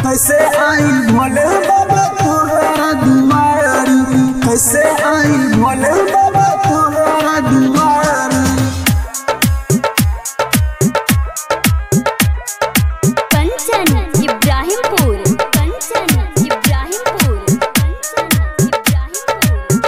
कैसे आई भोले बाबा तोहरा दुआरी, कैसे आई भोले बाबा तोहरा दुआरी। कंचन इब्राहिमपुर, कंचन इब्राहिमपुर, कंचन इब्राहिमपुर।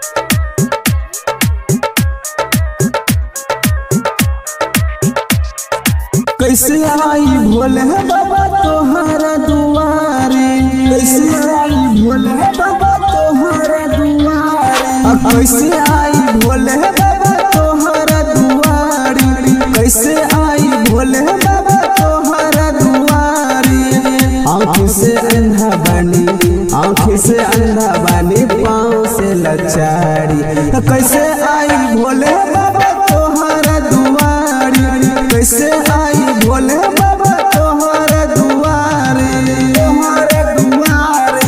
कैसे आई भोले बाबा तोहरा दुआरे, कैसे आई भोले बाबा तोहरा दुआरे, कैसे आई भोले बाबा तोहरा दुआरे, कैसे आई भोले बाबा तोहरा दुआरे। आँख से अंधा बनी, आँख से अंधा बनी, पाँव से लचारी, कैसे आई भोले बाबा तोहरा दुआरे, कैसे आई भोले बाबा तोहरा दुआरे, तोहरा दुआरे।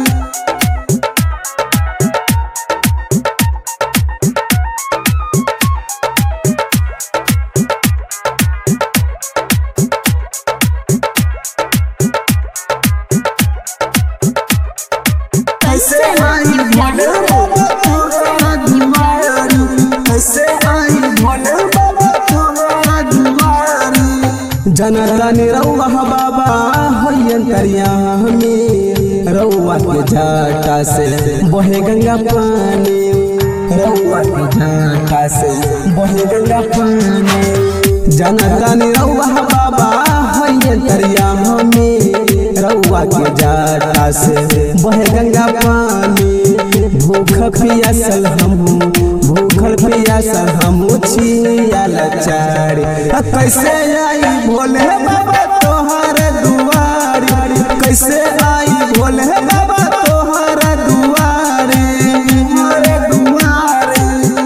कैसे आई भोले बाबा तोहरा दुआरे, कैसे आई भोले बाबा तोहरा दुआरे। जनता ने रउआ बाबा होयन करिया में, रउआ के झाटा से बहे गंगा पानी, रउआ के झाटा से बहे गंगा पानी। जनता ने रउआ बाबा होयन करिया में, रउआ के झाटा से बहे गंगा पानी। भूख पियासल हमहू, भूखल पियासल हमहू छिया लाचारी, कैसे आई भोले बाबा तोहरा दुआरे, कैसे आई भोले बाबा तोहरा दुआरे, तोहरा दुआरे।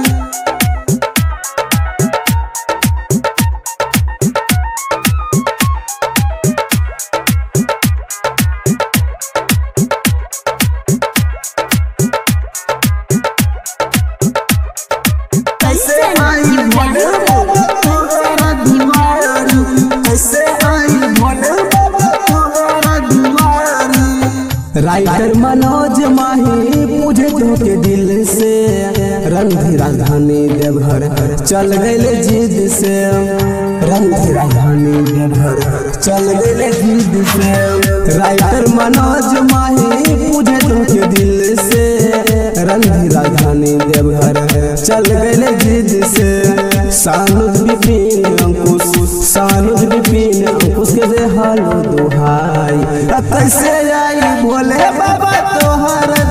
कैसे आई भोले बाबा तोहरा दुआरे, कैसे आई भोले बाबा तोहरा दुआरे। राइटर मनोज माही पूजे तो के दिल से, रंगी राजधानी देवघर चल गए जिद से, रंगी राजधानी देवघर चल गए जिद से। राइटर मनोज माही पूजे तो के दिल से, रंगी राजधानी देवघर चल गए जिद से। सानुद विपिन अंकुश, सानुद विपिन अंकुश के दे हालो दुहाई, कैसे आई भोले बाबा तोहरा